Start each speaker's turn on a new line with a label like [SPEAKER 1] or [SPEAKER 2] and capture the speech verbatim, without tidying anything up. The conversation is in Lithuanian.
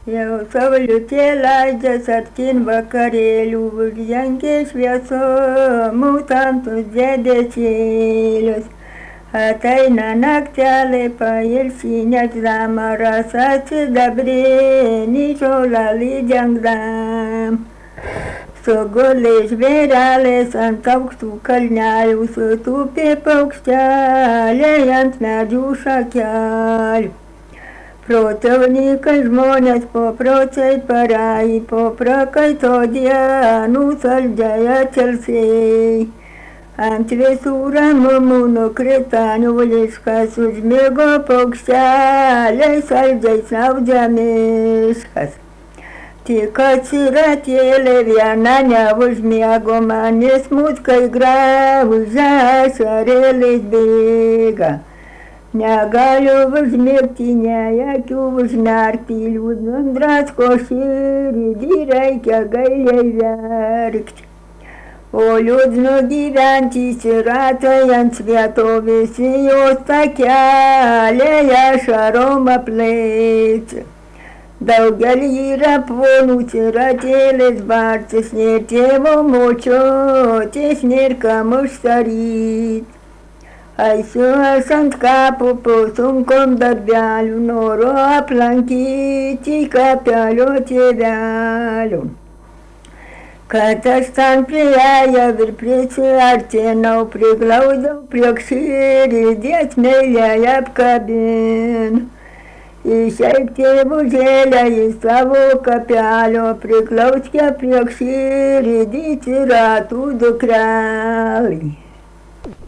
[SPEAKER 1] Jau saulutė leidžias artin vakarėlių, uždengė šviesomus tamsius debesėlius. Ateina naktelė pailsinęs zamaras, atsidabrinį žolelį dengdam. Sugulė žvėrelis ant aukštų kalnelių, sutūpė paukšteliai ant medžių šakelių. Protivnikai žmonės po procei parai, po prakaito dienų saldžiai atsilsėjai. Ant visų ramumų nukrita nuliškas, užmigo paukšteliai saldžiai snaudžia miškas. Tik atsiratėlė viena neužmiego, manis muskai graužia, ašarėlis bėga. Negaliu užmigti, nei akių užmerkti, liūdnum drasko širdį, reikia gailiai verkti. O liūdnu gyventi siratai ant vietovės, jos takeliai ašarom aplėti. Daugelį yra ponų siratėlės barcis, nėr tėvo močiutės, nėr kam užsaryt. Eisiu aš ant kapo po sunkom darbelių, noriu aplankyti kapelio tėvelio. Kad aš ten priėjau ir prisiartinau, priglaudau prie širdės meiliai apkabinu. Išeik tėvužėlę į savo kapelio, priglauskė prie širdės siratų dukrelį.